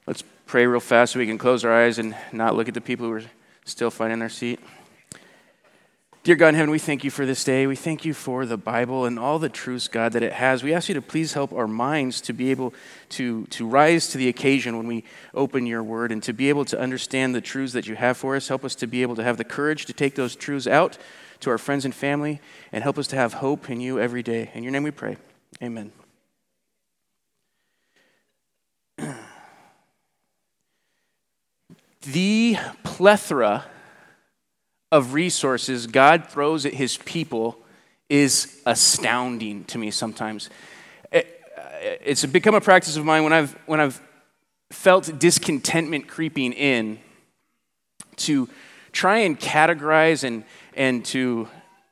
Let's pray real fast so we can close our eyes and not look at the people who are still finding their seat. Dear God in heaven, we thank you for this day. We thank you for the Bible and all the truths, God, that it has. We ask you to please help our minds to be able to rise to the occasion when we open your word and to be able to understand the truths that you have for us. Help us to be able to have the courage to take those truths out to our friends and family, and help us to have hope in you every day. In your name we pray. Amen. The plethora of resources God throws at his people is astounding to me sometimes. It's become a practice of mine when I've felt discontentment creeping in to try and categorize and to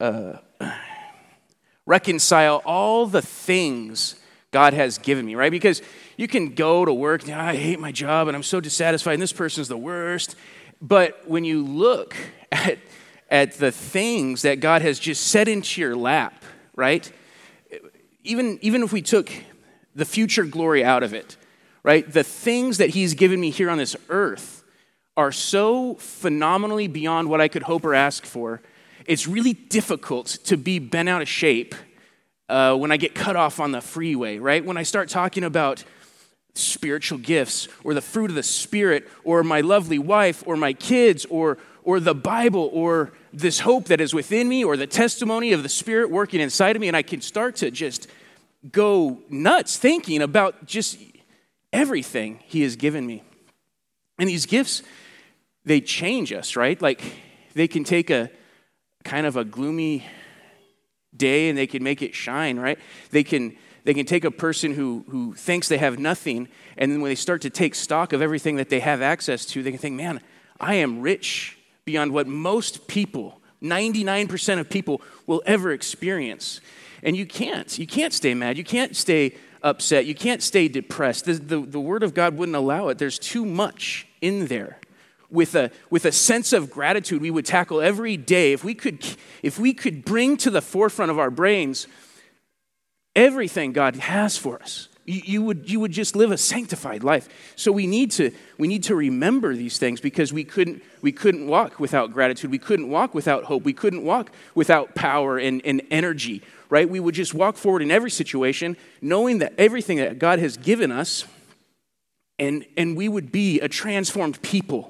reconcile all the things God has given me, right? Because you can go to work, I hate my job and I'm so dissatisfied and this person's the worst. But when you look at the things that God has just set into your lap, right? Even if we took the future glory out of it, right? The things that he's given me here on this earth are so phenomenally beyond what I could hope or ask for. It's really difficult to be bent out of shape when I get cut off on the freeway, right? When I start talking about spiritual gifts or the fruit of the Spirit or my lovely wife or my kids or the Bible or this hope that is within me or the testimony of the Spirit working inside of me, and I can start to just go nuts thinking about just everything he has given me. And these gifts, they change us, right? Like they can take a kind of a gloomy day and they can make it shine, right? They can take a person who thinks they have nothing, and then when they start to take stock of everything that they have access to, they can think, man, I am rich beyond what most people, 99% of people, will ever experience. And you can't stay mad. You can't stay upset. You can't stay depressed. The Word of God wouldn't allow it. There's too much in there. With a sense of gratitude we would tackle every day, if we could bring to the forefront of our brains everything God has for us, you would just live a sanctified life. So we need to remember these things, because we couldn't walk without gratitude. We couldn't walk without hope. We couldn't walk without power and energy, right? We would just walk forward in every situation, knowing that everything that God has given us, and we would be a transformed people.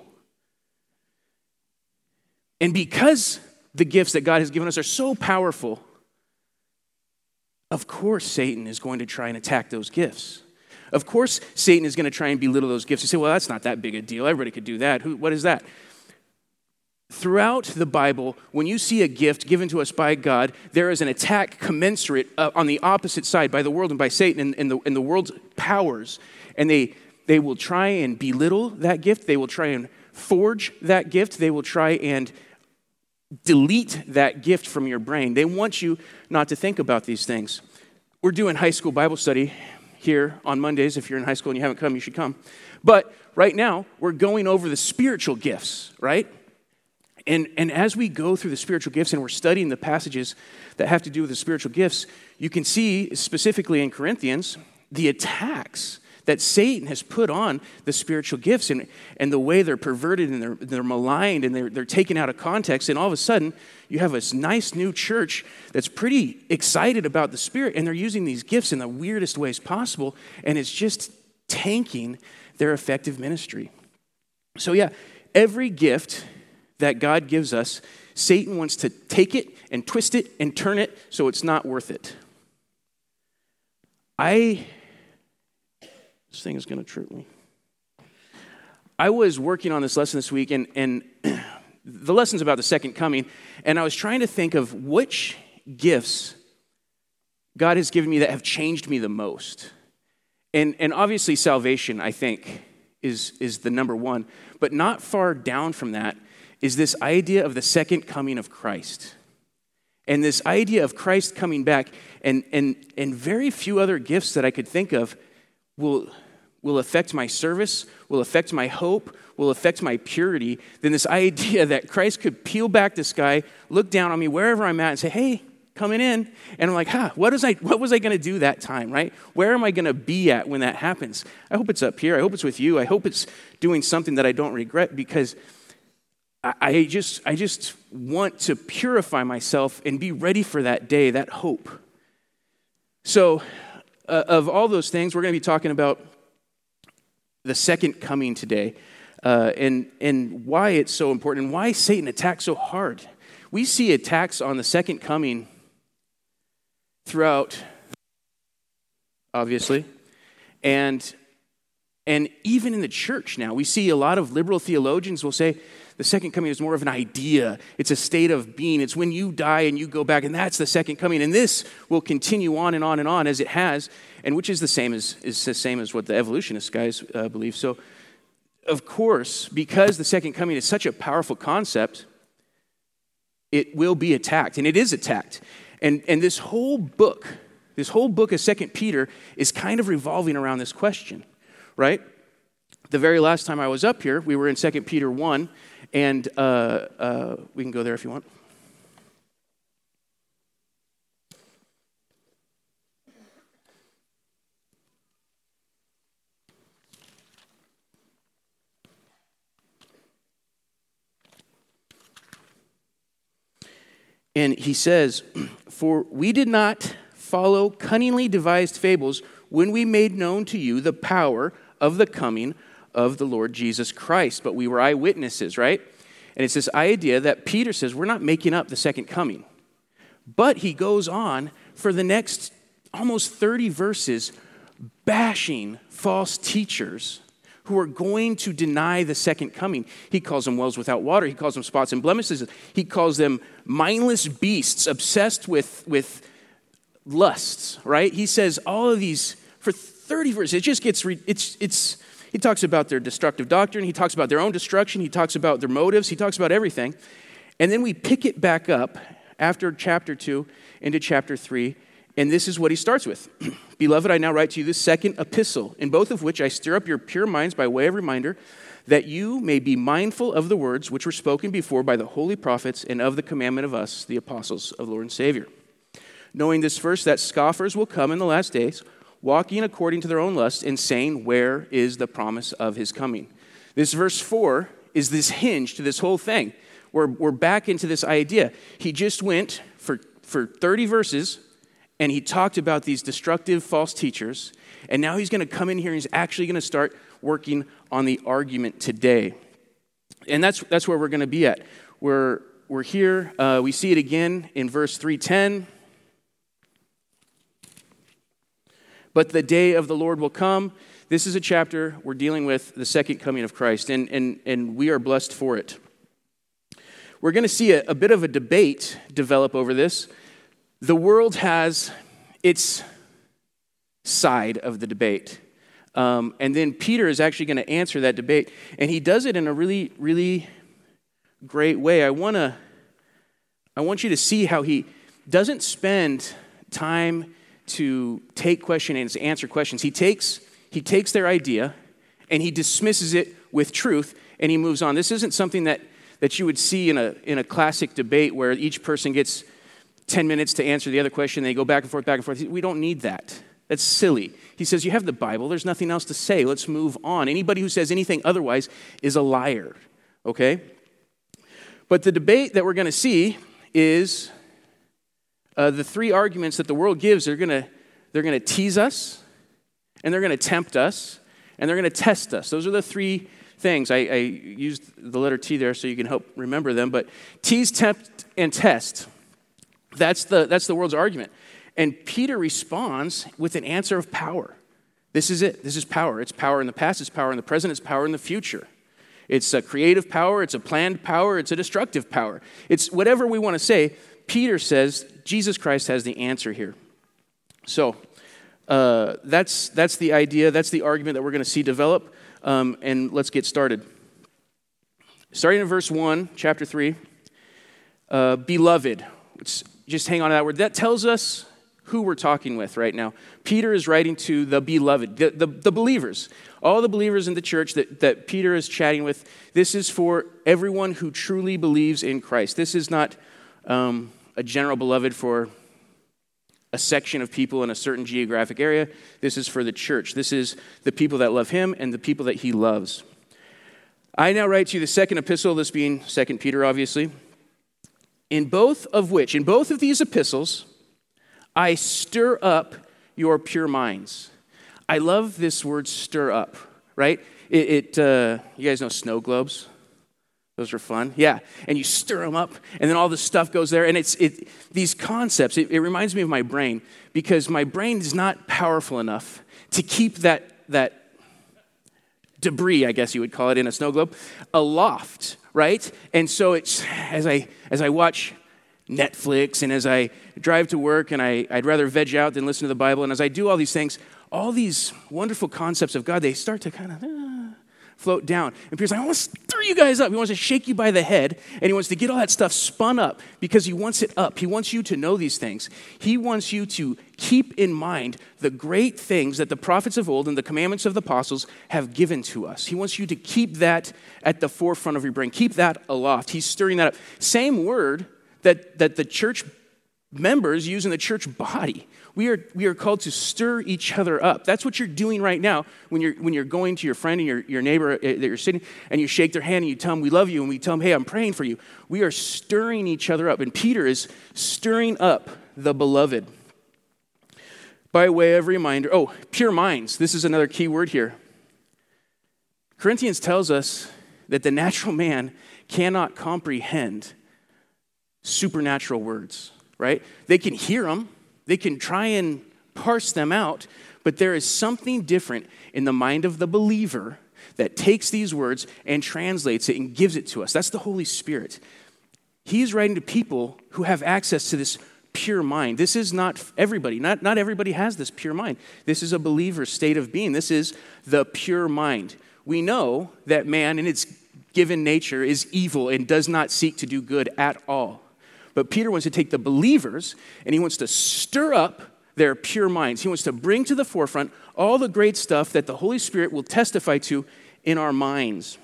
And because the gifts that God has given us are so powerful, of course Satan is going to try and attack those gifts. Of course Satan is going to try and belittle those gifts. You say, well, that's not that big a deal. Everybody could do that. What is that? Throughout the Bible, when you see a gift given to us by God, there is an attack commensurate on the opposite side by the world and by Satan and the world's powers. And they will try and belittle that gift. They will try and forge that gift. They will try and delete that gift from your brain. They want you not to think about these things. We're doing high school Bible study here on Mondays. If you're in high school and you haven't come, you should come. But right now, we're going over the spiritual gifts, right? And as we go through the spiritual gifts and we're studying the passages that have to do with the spiritual gifts, you can see specifically in Corinthians the attacks that Satan has put on the spiritual gifts and the way they're perverted and they're maligned and they're taken out of context. And all of a sudden, you have this nice new church that's pretty excited about the Spirit, and they're using these gifts in the weirdest ways possible, and it's just tanking their effective ministry. So yeah, every gift that God gives us, Satan wants to take it and twist it and turn it so it's not worth it. This thing is going to trip me. I was working on this lesson this week, and the lesson's about the second coming, and I was trying to think of which gifts God has given me that have changed me the most. And obviously salvation, I think, is the number one. But not far down from that is this idea of the second coming of Christ. And this idea of Christ coming back, and very few other gifts that I could think of will affect my service, will affect my hope, will affect my purity, then this idea that Christ could peel back the sky, look down on me wherever I'm at and say, hey, coming in. And I'm like, what was I going to do that time, right? Where am I going to be at when that happens? I hope it's up here. I hope it's with you. I hope it's doing something that I don't regret, because I just want to purify myself and be ready for that day, that hope. So of all those things, we're going to be talking about the second coming today, and why it's so important, and why Satan attacks so hard. We see attacks on the second coming throughout, obviously, and even in the church now. We see a lot of liberal theologians will say the second coming is more of an idea. It's a state of being. It's when you die and you go back, and that's the second coming. And this will continue on and on and on as it has, and which is the same as what the evolutionist guys believe. So, of course, because the second coming is such a powerful concept, it will be attacked, and it is attacked. And this whole book of 2 Peter is kind of revolving around this question, right? The very last time I was up here, we were in 2 Peter 1, and we can go there if you want. And he says, "For we did not follow cunningly devised fables when we made known to you the power of the coming of the Lord Jesus Christ, but we were eyewitnesses," right? And it's this idea that Peter says we're not making up the second coming. But he goes on for the next almost 30 verses bashing false teachers who are going to deny the second coming. He calls them wells without water. He calls them spots and blemishes. He calls them mindless beasts obsessed with lusts, right? He says all of these for 30 verses. It just gets, he talks about their destructive doctrine. He talks about their own destruction. He talks about their motives. He talks about everything. And then we pick it back up after chapter 2 into chapter 3. And this is what he starts with. "Beloved, I now write to you this second epistle, in both of which I stir up your pure minds by way of reminder, that you may be mindful of the words which were spoken before by the holy prophets, and of the commandment of us, the apostles of Lord and Savior. Knowing this first, that scoffers will come in the last days, walking according to their own lusts, and saying, 'Where is the promise of his coming?'" This verse 4 is this hinge to this whole thing. We're back into this idea. He just went for 30 verses, and he talked about these destructive false teachers, and now he's going to come in here and he's actually going to start working on the argument today. And that's where we're going to be at. We're here. We see it again in verse 3:10. "But the day of the Lord will come." This is a chapter we're dealing with the second coming of Christ, and we are blessed for it. We're going to see a bit of a debate develop over this. The world has its side of the debate. And then Peter is actually going to answer that debate. And he does it in a really, really great way. I want you to see how he doesn't spend time to take questions and answer questions. He takes their idea and he dismisses it with truth and he moves on. This isn't something that you would see in a classic debate where each person gets 10 minutes to answer the other question. They go back and forth. We don't need that. That's silly. He says, you have the Bible. There's nothing else to say. Let's move on. Anybody who says anything otherwise is a liar, okay? But the debate that we're going to see is the three arguments that the world gives. They're going to tease us, and they're going to tempt us, and they're going to test us. Those are the three things. I used the letter T there so you can help remember them. But tease, tempt, and test. That's the world's argument. And Peter responds with an answer of power. This is it. This is power. It's power in the past. It's power in the present. It's power in the future. It's a creative power. It's a planned power. It's a destructive power. It's whatever we want to say. Peter says Jesus Christ has the answer here. So that's the idea. That's the argument that we're going to see develop. And let's get started. Starting in verse 1, chapter 3. Beloved. Just hang on to that word. That tells us who we're talking with right now. Peter is writing to the beloved, the believers. All the believers in the church that Peter is chatting with. This is for everyone who truly believes in Christ. This is not a general beloved for a section of people in a certain geographic area. This is for the church. This is the people that love him and the people that he loves. I now write to you the second epistle, this being 2 Peter, obviously, in both of these epistles, I stir up your pure minds. I love this word stir up, right? You guys know snow globes? Those are fun. Yeah. And you stir them up, and then all this stuff goes there. And these concepts, it reminds me of my brain, because my brain is not powerful enough to keep that debris, I guess you would call it, in a snow globe, aloft, right? And so it's as I watch Netflix and as I drive to work, and I'd rather veg out than listen to the Bible, and as I do all these things, all these wonderful concepts of God, they start to kind of float down. And Peter's like, I want to stir you guys up. He wants to shake you by the head, and he wants to get all that stuff spun up because he wants it up. He wants you to know these things. He wants you to keep in mind the great things that the prophets of old and the commandments of the apostles have given to us. He wants you to keep that at the forefront of your brain. Keep that aloft. He's stirring that up. Same word that the church members use in the church body. We are called to stir each other up. That's what you're doing right now when you're going to your friend and your neighbor that you're sitting, and you shake their hand and you tell them we love you, and we tell them, hey, I'm praying for you. We are stirring each other up, and Peter is stirring up the beloved. By way of reminder, pure minds. This is another key word here. Corinthians tells us that the natural man cannot comprehend supernatural words, right? They can hear them. They can try and parse them out, but there is something different in the mind of the believer that takes these words and translates it and gives it to us. That's the Holy Spirit. He's writing to people who have access to this pure mind. This is not everybody. Not everybody has this pure mind. This is a believer's state of being. This is the pure mind. We know that man in its given nature is evil and does not seek to do good at all. But Peter wants to take the believers and he wants to stir up their pure minds. He wants to bring to the forefront all the great stuff that the Holy Spirit will testify to in our minds.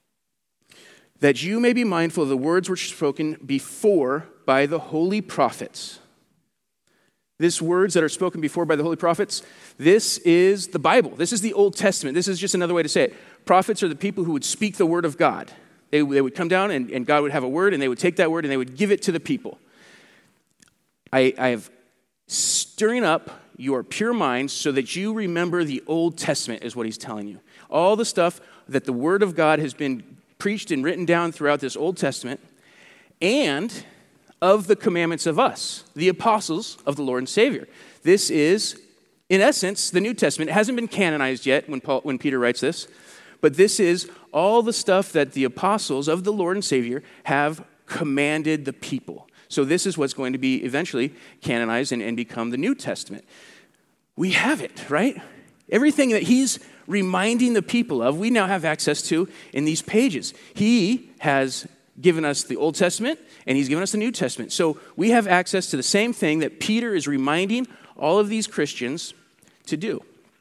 That you may be mindful of the words which were spoken before by the holy prophets. These words that are spoken before by the holy prophets, this is the Bible. This is the Old Testament. This is just another way to say it. Prophets are the people who would speak the word of God. They would come down and God would have a word, and they would take that word and they would give it to the people. I have stirring up your pure minds so that you remember the Old Testament is what he's telling you. All the stuff that the word of God has been preached and written down throughout this Old Testament, and of the commandments of us, the apostles of the Lord and Savior. This is, in essence, the New Testament. It hasn't been canonized yet when Peter writes this. But this is all the stuff that the apostles of the Lord and Savior have commanded the people. So this is what's going to be eventually canonized and become the New Testament. We have it, right? Everything that he's reminding the people of, we now have access to in these pages. He has given us the Old Testament, and he's given us the New Testament. So we have access to the same thing that Peter is reminding all of these Christians to do.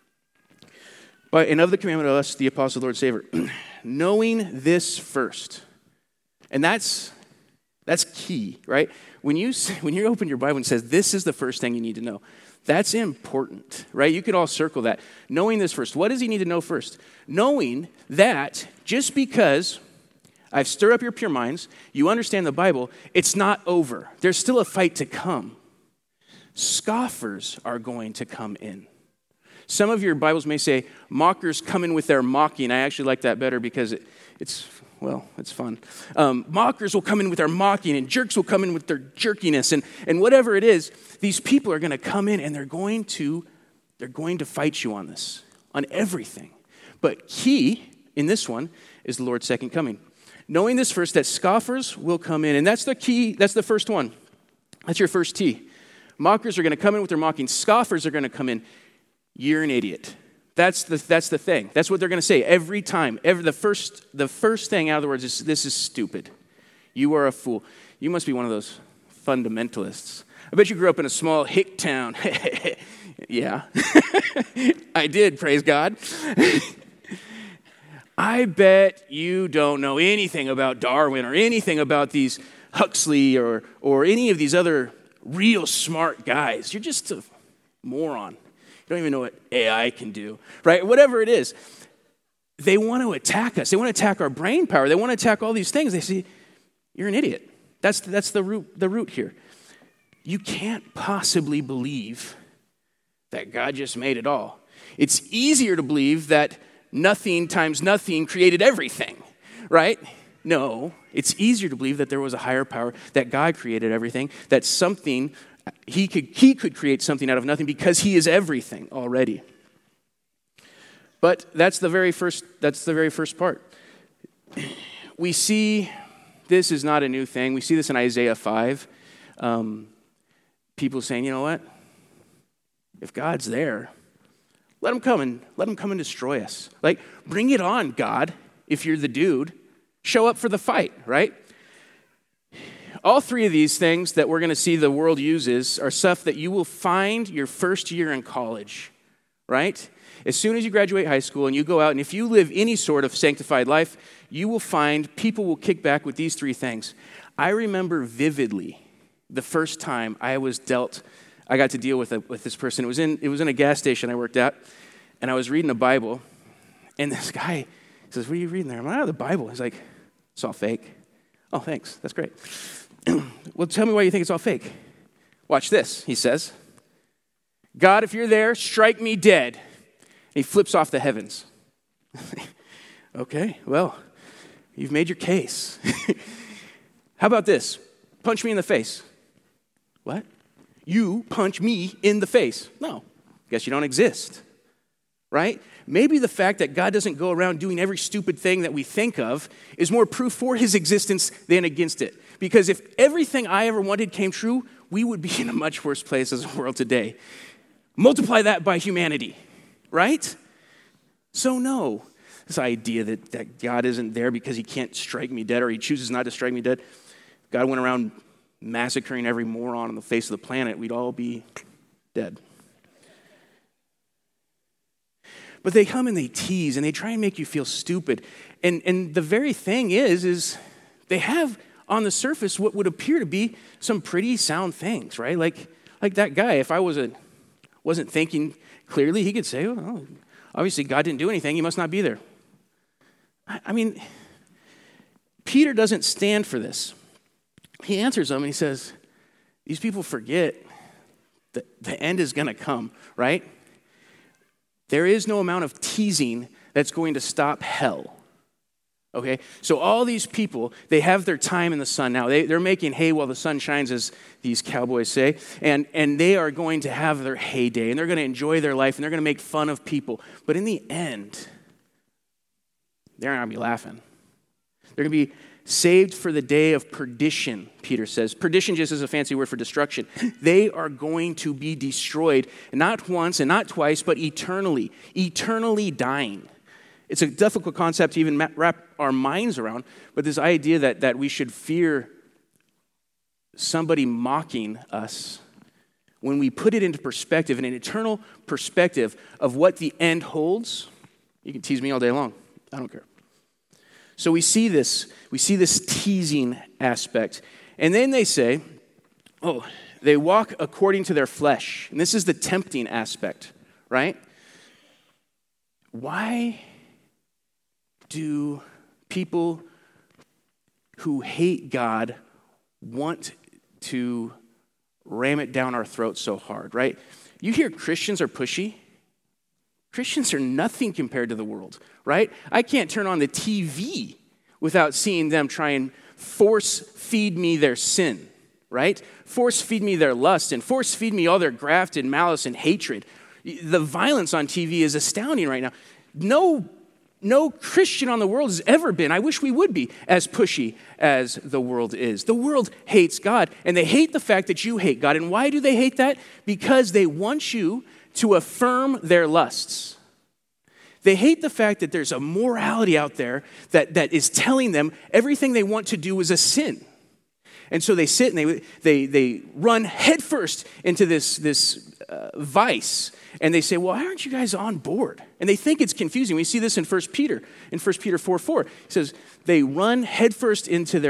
And of the commandment of us, the apostle, Lord, Savior, knowing this first. And that's key, right? When you open your Bible and it says, this is the first thing you need to know, that's important, right? You could all circle that. Knowing this first. What does he need to know first? Knowing that just because I've stirred up your pure minds, you understand the Bible, it's not over. There's still a fight to come. Scoffers are going to come in. Some of your Bibles may say, mockers come in with their mocking. I actually like that better because it's fun. Mockers will come in with their mocking, and jerks will come in with their jerkiness, and whatever it is, these people are going to come in and they're going to fight you on this, on everything. But key in this one is the Lord's second coming. Knowing this first, that scoffers will come in, and that's the key, that's the first one. That's your first T. Mockers are going to come in with their mocking. Scoffers are going to come in. You're an idiot. That's the thing. That's what they're going to say every time. The first thing out of the words is, this is stupid. You are a fool. You must be one of those fundamentalists. I bet you grew up in a small hick town. Yeah. I did, praise God. I bet you don't know anything about Darwin or anything about these Huxley or any of these other real smart guys. You're just a moron. You don't even know what AI can do, right? Whatever it is. They want to attack us. They want to attack our brain power. They want to attack all these things. They say, you're an idiot. That's the root here. You can't possibly believe that God just made it all. It's easier to believe that nothing times nothing created everything, right? No, it's easier to believe that there was a higher power, that God created everything, that something, he could create something out of nothing because he is everything already. But that's the very first part. We see this is not a new thing. We see this in Isaiah 5. People saying, you know what? If God's there, let him come and destroy us. Like, bring it on, God, if you're the dude. Show up for the fight, right? All three of these things that we're going to see the world uses are stuff that you will find your first year in college, right? As soon as you graduate high school and you go out, and if you live any sort of sanctified life, you will find people will kick back with these three things. I remember vividly the first time I got to deal with this person. It was in a gas station I worked at, and I was reading a Bible, and this guy says, "What are you reading there?" I'm like, "Oh, the Bible." He's like, "It's all fake." "Oh, thanks. That's great." "Well, tell me why you think it's all fake." "Watch this," he says. "God, if you're there, strike me dead." And he flips off the heavens. Okay, well, you've made your case. How about this? Punch me in the face. What? You punch me in the face? No, guess you don't exist, right? Maybe the fact that God doesn't go around doing every stupid thing that we think of is more proof for his existence than against it. Because if everything I ever wanted came true, we would be in a much worse place as a world today. Multiply that by humanity, right? So no, this idea that God isn't there because he can't strike me dead or he chooses not to strike me dead. God went around massacring every moron on the face of the planet, we'd all be dead. But they come and they tease and they try and make you feel stupid. And the very thing is they have on the surface what would appear to be some pretty sound things, right? Like that guy, if I wasn't thinking clearly, he could say, "Oh, obviously God didn't do anything, he must not be there." I mean, Peter doesn't stand for this. He answers them and he says, these people forget that the end is going to come, right? There is no amount of teasing that's going to stop hell. Okay? So all these people, they have their time in the sun now. They're making hay while the sun shines, as these cowboys say. And they are going to have their heyday. And they're going to enjoy their life. And they're going to make fun of people. But in the end, they're not going to be laughing. They're going to be saved for the day of perdition, Peter says. Perdition just is a fancy word for destruction. They are going to be destroyed, not once and not twice, but eternally dying. It's a difficult concept to even wrap our minds around, but this idea that we should fear somebody mocking us, when we put it into perspective, in an eternal perspective of what the end holds, you can tease me all day long. I don't care. So we see this teasing aspect. And then they say, they walk according to their flesh. And this is the tempting aspect, right? Why do people who hate God want to ram it down our throats so hard, right? You hear Christians are pushy. Christians are nothing compared to the world, right? I can't turn on the TV without seeing them try and force feed me their sin, right? Force feed me their lust and force feed me all their graft and malice and hatred. The violence on TV is astounding right now. No Christian on the world has ever been, I wish we would be, as pushy as the world is. The world hates God, and they hate the fact that you hate God. And why do they hate that? Because they want you to affirm their lusts. They hate the fact that there's a morality out there that is telling them everything they want to do is a sin. And so they sit and they run headfirst into this vice. And they say, well, aren't you guys on board? And they think it's confusing. We see this in 1 Peter. In 1 Peter 4:4, it says, they run headfirst into their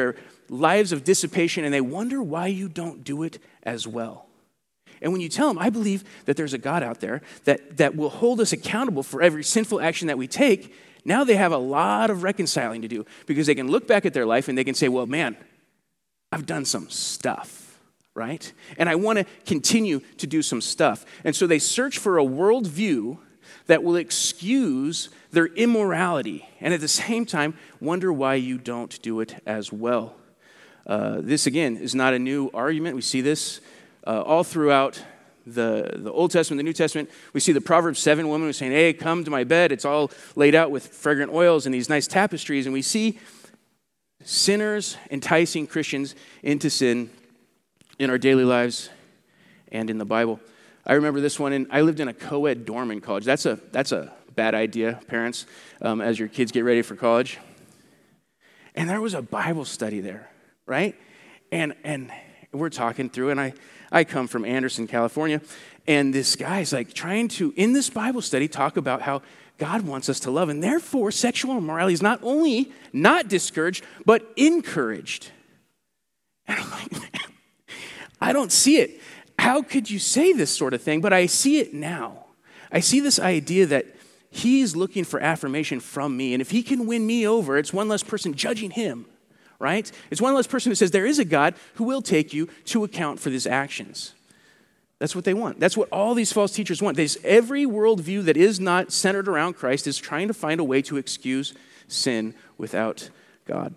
lives of dissipation, and they wonder why you don't do it as well. And when you tell them, I believe that there's a God out there that will hold us accountable for every sinful action that we take, now they have a lot of reconciling to do, because they can look back at their life and they can say, well, man, I've done some stuff, right? And I want to continue to do some stuff. And so they search for a worldview that will excuse their immorality, and at the same time, wonder why you don't do it as well. This, again, is not a new argument. We see this all throughout the Old Testament, the New Testament. We see the Proverbs 7 woman who's saying, hey, come to my bed. It's all laid out with fragrant oils and these nice tapestries. And we see sinners enticing Christians into sin in our daily lives and in the Bible. I remember this one, and I lived in a co-ed dorm in college. That's a bad idea, parents, as your kids get ready for college. And there was a Bible study there, right? And we're talking through, and I come from Anderson, California, and this guy's like trying to, in this Bible study, talk about how God wants us to love, and therefore sexual immorality is not only not discouraged, but encouraged. And I'm like, I don't see it. How could you say this sort of thing? But I see it now. I see this idea that he's looking for affirmation from me, and if he can win me over, it's one less person judging him, right? It's one less person who says there is a God who will take you to account for these actions. That's what they want. That's what all these false teachers want. Every worldview that is not centered around Christ is trying to find a way to excuse sin without God.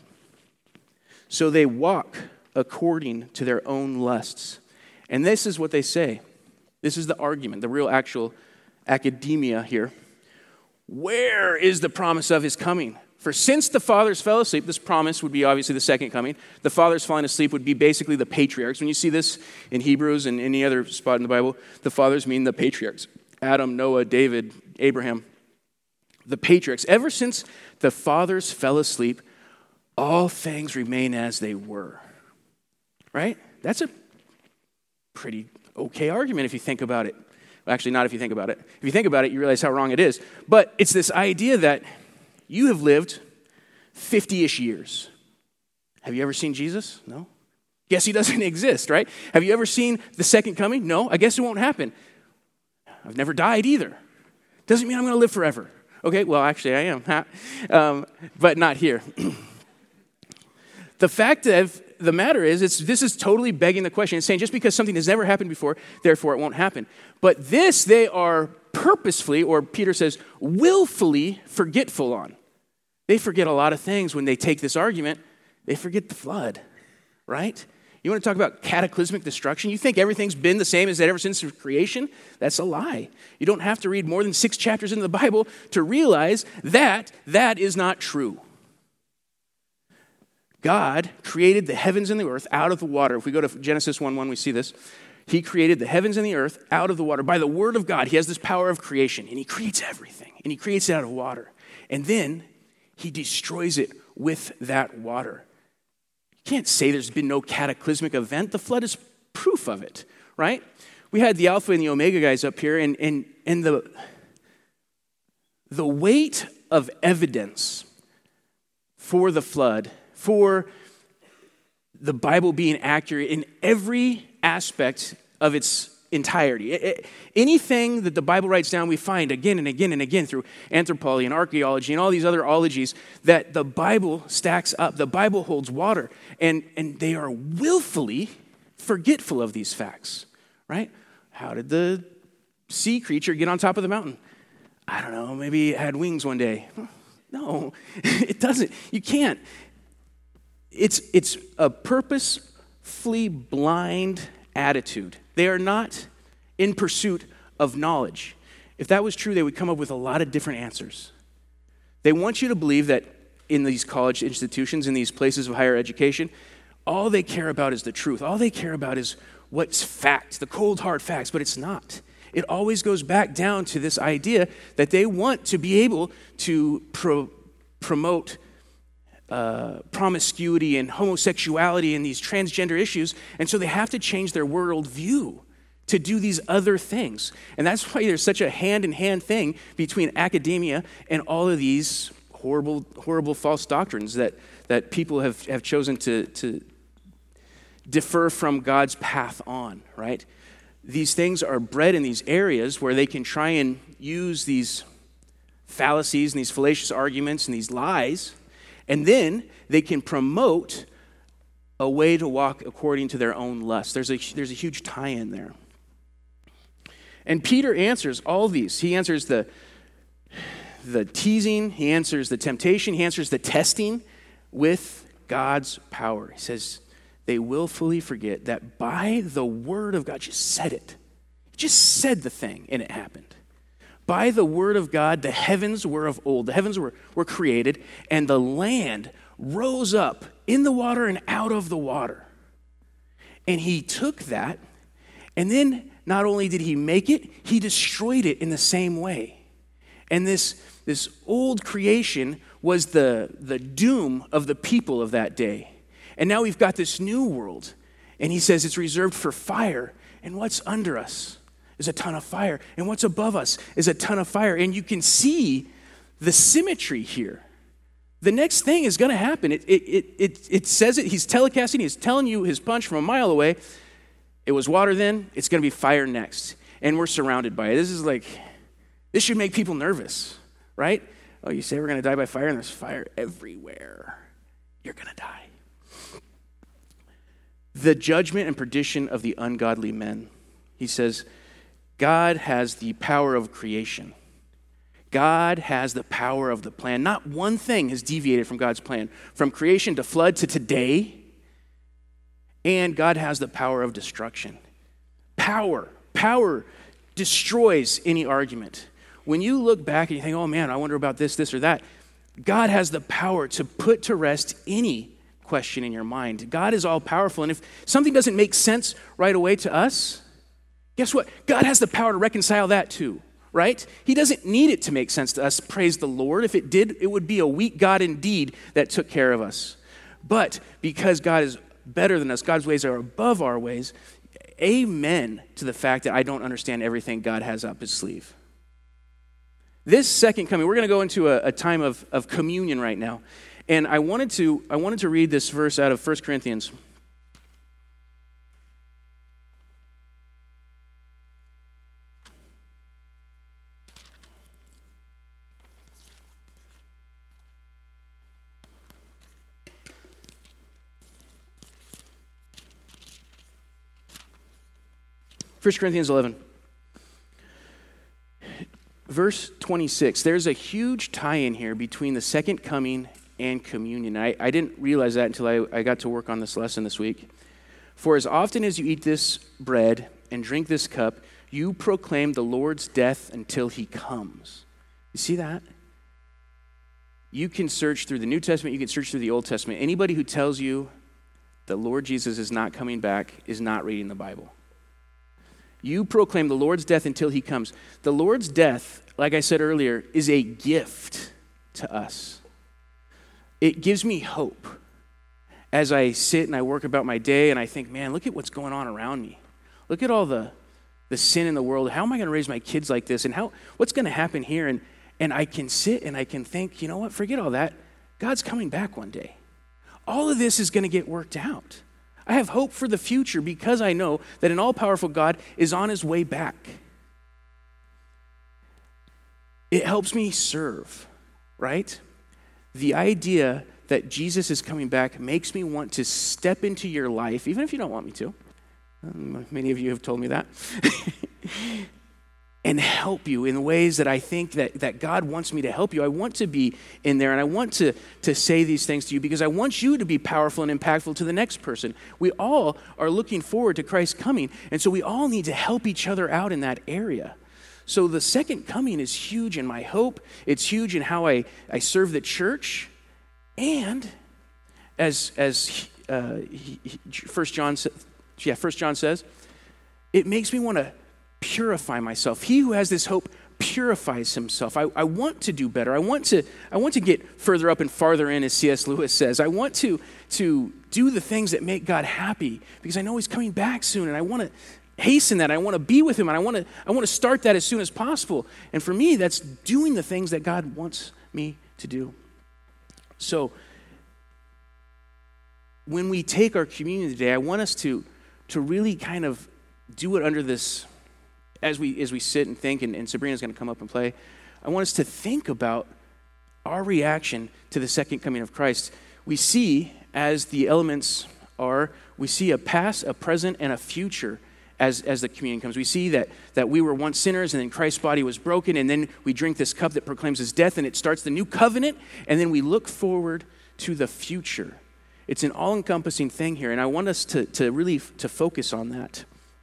So they walk according to their own lusts. And this is what they say. This is the argument, the real actual academia here. Where is the promise of his coming? For since the fathers fell asleep, this promise would be obviously the second coming. The fathers falling asleep would be basically the patriarchs. When you see this in Hebrews and any other spot in the Bible, the fathers mean the patriarchs. Adam, Noah, David, Abraham. The patriarchs. Ever since the fathers fell asleep, all things remain as they were. Right? That's a pretty okay argument if you think about it. Well, actually, not if you think about it. If you think about it, you realize how wrong it is. But it's this idea that you have lived 50-ish years. Have you ever seen Jesus? No. Guess he doesn't exist, right? Have you ever seen the second coming? No. I guess it won't happen. I've never died either. Doesn't mean I'm going to live forever. Okay, well, actually, I am. But not here. The fact of the matter is, this is totally begging the question. It's saying just because something has never happened before, therefore it won't happen. But this they are purposefully, or Peter says, willfully forgetful on. They forget a lot of things when they take this argument. They forget the flood, right? You want to talk about cataclysmic destruction? You think everything's been the same as that ever since creation? That's a lie. You don't have to read more than 6 chapters into the Bible to realize that that is not true. God created the heavens and the earth out of the water. If we go to Genesis 1:1, we see this. He created the heavens and the earth out of the water. By the word of God, he has this power of creation, and he creates everything, and he creates it out of water. And then he destroys it with that water. You can't say there's been no cataclysmic event. The flood is proof of it, right? We had the Alpha and the Omega guys up here, and the weight of evidence for the flood, for the Bible being accurate in every aspect of its entirety. Anything that the Bible writes down, we find again and again and again through anthropology and archaeology and all these other ologies that the Bible stacks up. The Bible holds water, and they are willfully forgetful of these facts, right? How did the sea creature get on top of the mountain? I don't know, maybe it had wings one day. No, it doesn't. You can't. It's a purposefully blind attitude. They are not in pursuit of knowledge. If that was true, they would come up with a lot of different answers. They want you to believe that in these college institutions, in these places of higher education, all they care about is the truth. All they care about is what's fact, the cold, hard facts, but it's not. It always goes back down to this idea that they want to be able to promote promiscuity and homosexuality and these transgender issues, and so they have to change their worldview to do these other things. And that's why there's such a hand-in-hand thing between academia and all of these horrible, horrible false doctrines that people have chosen to differ from God's path on, right? These things are bred in these areas where they can try and use these fallacies and these fallacious arguments and these lies, and then they can promote a way to walk according to their own lust. There's a huge tie-in there. And Peter answers all these. He answers the teasing, he answers the temptation, he answers the testing with God's power. He says, they willfully forget that by the word of God, just said it. Just said the thing, and it happened. By the word of God, the heavens were of old. The heavens were created, and the land rose up in the water and out of the water. And he took that, and then not only did he make it, he destroyed it in the same way. And this old creation was the doom of the people of that day. And now we've got this new world. And he says it's reserved for fire. And what's under us is a ton of fire. And what's above us is a ton of fire. And you can see the symmetry here. The next thing is going to happen. It says it. He's telecasting. He's telling you his punch from a mile away. It was water then. It's going to be fire next. And we're surrounded by it. This should make people nervous, right? Oh, you say we're going to die by fire, and there's fire everywhere. You're going to die. The judgment and perdition of the ungodly men. He says, God has the power of creation. God has the power of the plan. Not one thing has deviated from God's plan. From creation to flood to today. And God has the power of destruction. Power destroys any argument. When you look back and you think, oh man, I wonder about this or that, God has the power to put to rest any question in your mind. God is all powerful, and if something doesn't make sense right away to us, guess what? God has the power to reconcile that too, right? He doesn't need it to make sense to us, praise the Lord. If it did, it would be a weak God indeed that took care of us. But because God is better than us, God's ways are above our ways, amen to the fact that I don't understand everything God has up his sleeve. This second coming, we're going to go into a time of communion right now. And I wanted to read this verse out of 1 Corinthians. First Corinthians 11. Verse 26, there's a huge tie-in here between the second coming and communion. I didn't realize that until I got to work on this lesson this week. For as often as you eat this bread and drink this cup, you proclaim the Lord's death until he comes. You see that? You can search through the New Testament, you can search through the Old Testament. Anybody who tells you the Lord Jesus is not coming back is not reading the Bible. You proclaim the Lord's death until he comes. The Lord's death, like I said earlier, is a gift to us. It gives me hope as I sit and I work about my day and I think, man, look at what's going on around me. Look at all the sin in the world. How am I going to raise my kids like this? And what's going to happen here? And I can sit and I can think, you know what, forget all that. God's coming back one day. All of this is going to get worked out. I have hope for the future because I know that an all-powerful God is on his way back. It helps me serve, right? The idea that Jesus is coming back makes me want to step into your life, even if you don't want me to. Many of you have told me that. And help you in ways that I think that God wants me to help you. I want to be in there, and I want to say these things to you because I want you to be powerful and impactful to the next person. We all are looking forward to Christ's coming, and so we all need to help each other out in that area. So the second coming is huge in my hope. It's huge in how I serve the church. And as 1 John says, it makes me want to purify myself. He who has this hope purifies himself. I want to do better. I want to get further up and farther in, as C.S. Lewis says. I want to do the things that make God happy because I know he's coming back soon, and I want to hasten that. I want to be with him, and I want to start that as soon as possible. And for me, that's doing the things that God wants me to do. So when we take our communion today, I want us to really kind of do it under this, as we sit and think, and Sabrina's going to come up and play. I want us to think about our reaction to the second coming of Christ. We see, as the elements are, we see a past, a present, and a future as the communion comes. We see that we were once sinners, and then Christ's body was broken, and then we drink this cup that proclaims his death, and it starts the new covenant, and then we look forward to the future. It's an all-encompassing thing here, and I want us to really focus on that.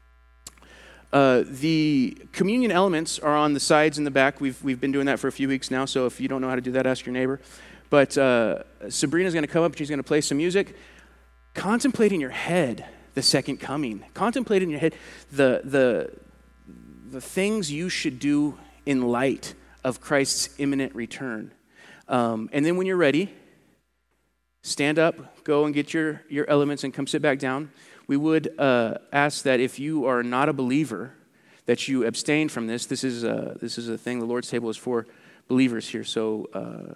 The communion elements are on the sides and the back. We've been doing that for a few weeks now, so if you don't know how to do that, ask your neighbor. But Sabrina's going to come up, and she's going to play some music. Contemplate in your head the second coming. Contemplate in your head the things you should do in light of Christ's imminent return. And then when you're ready, stand up, go and get your elements and come sit back down. We would ask that if you are not a believer, that you abstain from this. This is a thing. The Lord's table is for believers here, so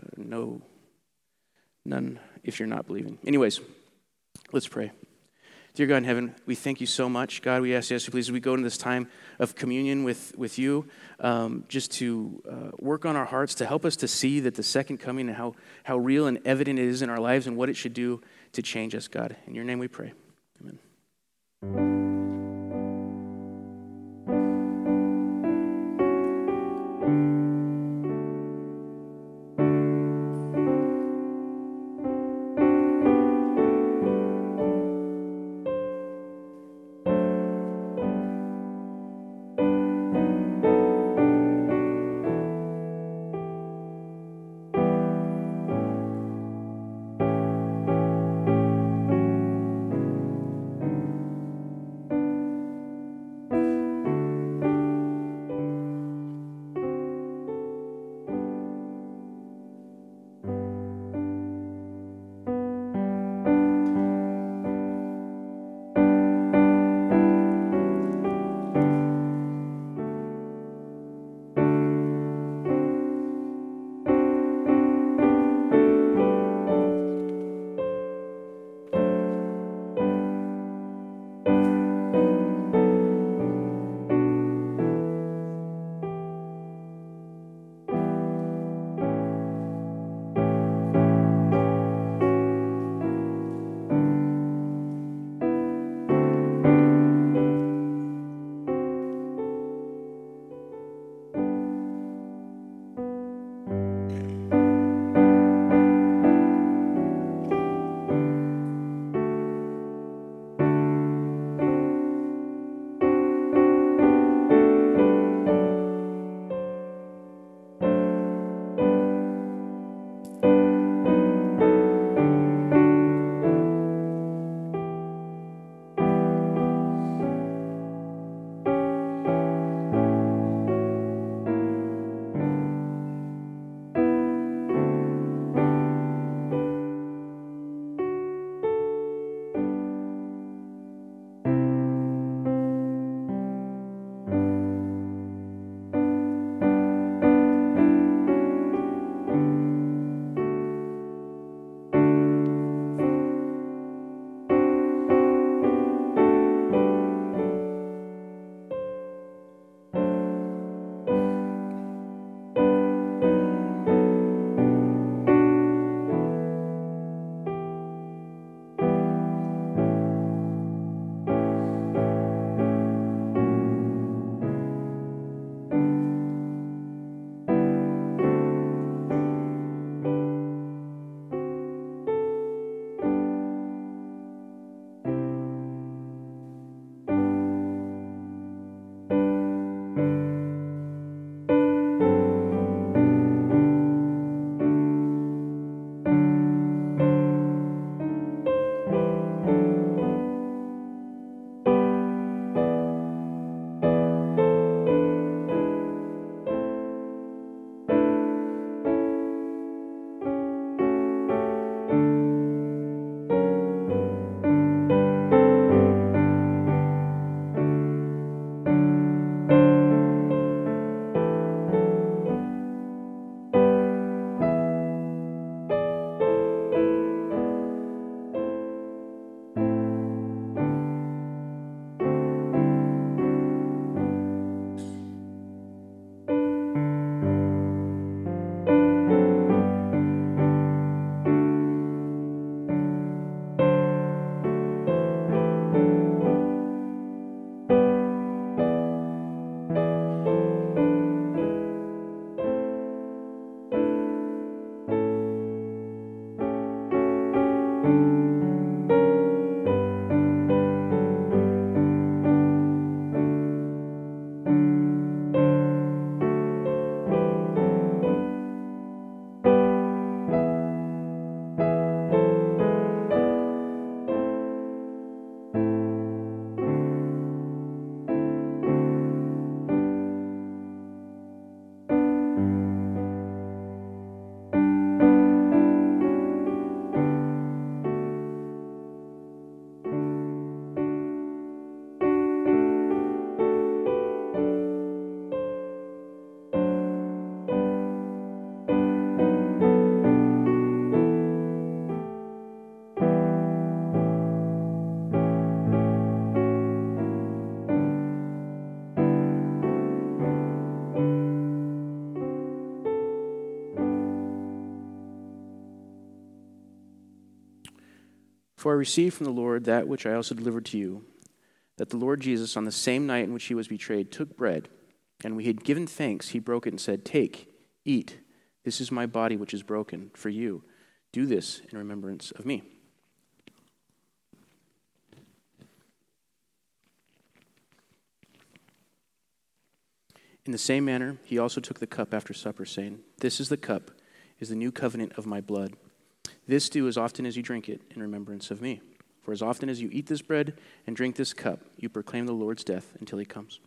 none if you're not believing. Anyways, let's pray. Dear God in heaven, we thank you so much. God, we ask you, please, as we go into this time of communion with you, just to work on our hearts, to help us to see that the second coming and how real and evident it is in our lives and what it should do to change us, God. In your name we pray. Amen. For I received from the Lord that which I also delivered to you, that the Lord Jesus, on the same night in which he was betrayed, took bread, and when he had given thanks, he broke it and said, Take, eat, this is my body which is broken for you. Do this in remembrance of me. In the same manner, he also took the cup after supper, saying, This is the cup, is the new covenant of my blood. This do as often as you drink it in remembrance of me. For as often as you eat this bread and drink this cup, you proclaim the Lord's death until he comes.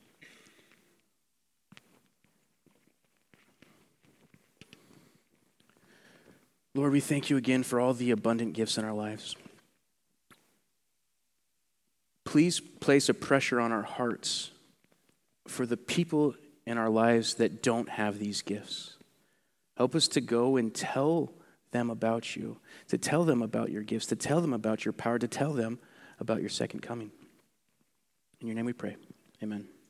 Lord, we thank you again for all the abundant gifts in our lives. Please place a pressure on our hearts for the people in our lives that don't have these gifts. Help us to go and tell them about you, to tell them about your gifts, to tell them about your power, to tell them about your second coming. In your name we pray. Amen.